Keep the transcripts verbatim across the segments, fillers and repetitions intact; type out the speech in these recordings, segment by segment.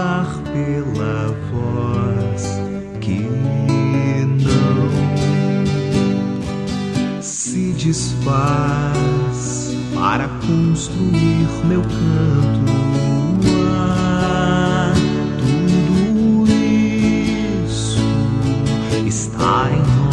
cantar pela voz que não se desfaz para construir meu canto. Ah, tudo isso está em nós.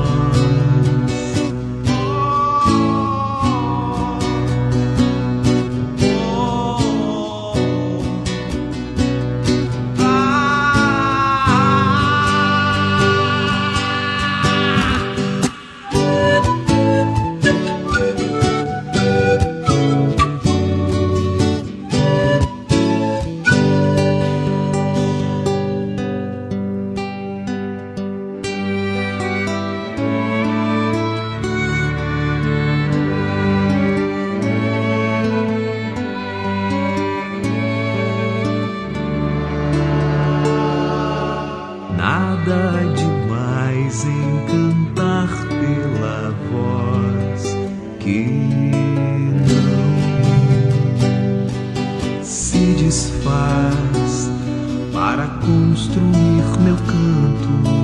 Nada demais em cantar pela voz que não se desfaz para construir meu canto.